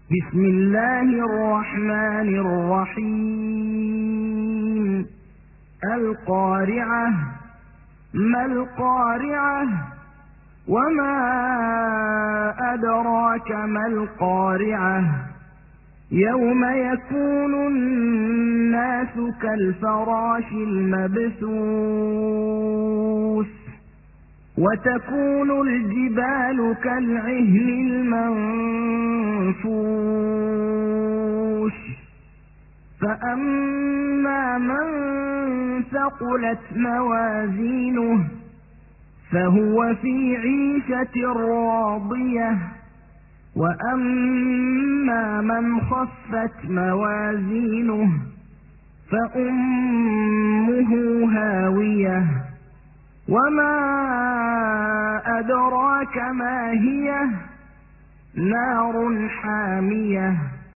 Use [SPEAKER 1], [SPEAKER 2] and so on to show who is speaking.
[SPEAKER 1] بسم الله الرحمن الرحيم القارعة ما القارعة وما أدراك ما القارعة يوم يكون الناس كالفراش المبثوث وتكون الجبال كالعهن المنفوش فأما من ثقلت موازينه فهو في عيشة راضية وأما من خفت موازينه فأمه هاوية وما أدراك ما هي نار حامية